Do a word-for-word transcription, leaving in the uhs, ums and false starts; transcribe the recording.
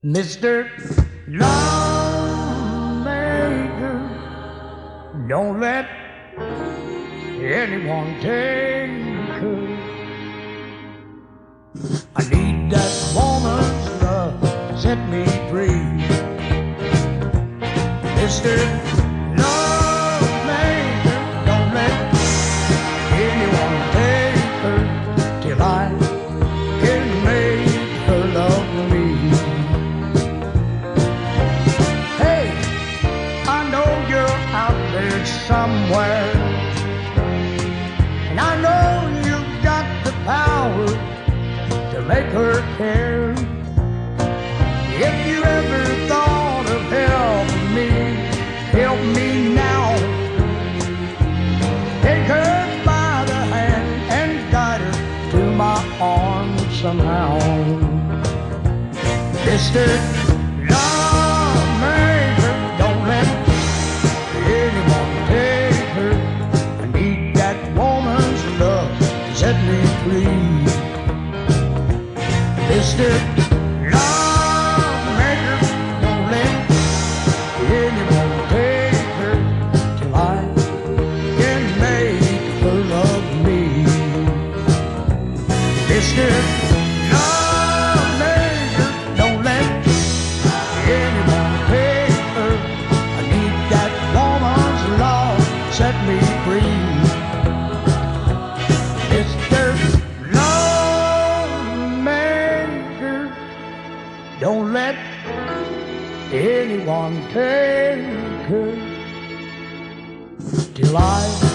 Mister Lawmaker, don't let anyone take her. I need that woman's love to set me free. Mister Lawmaker, don't let anyone take her till I can make her love me. Hey, I know you're out there somewhere, and I know you've got the power to make her care. If you ever thought of helping me, help me now. Take her by the hand and guide her to my arms somehow. Mister Lawmaker, don't let anyone take her. I need that woman's love to set me free. Mister Lawmaker, don't let anyone take her till I can make her love me. Mister Lawmaker, don't let anyone take her. I need that woman's love to set me free. Mister Lawmaker, don't let anyone take her till I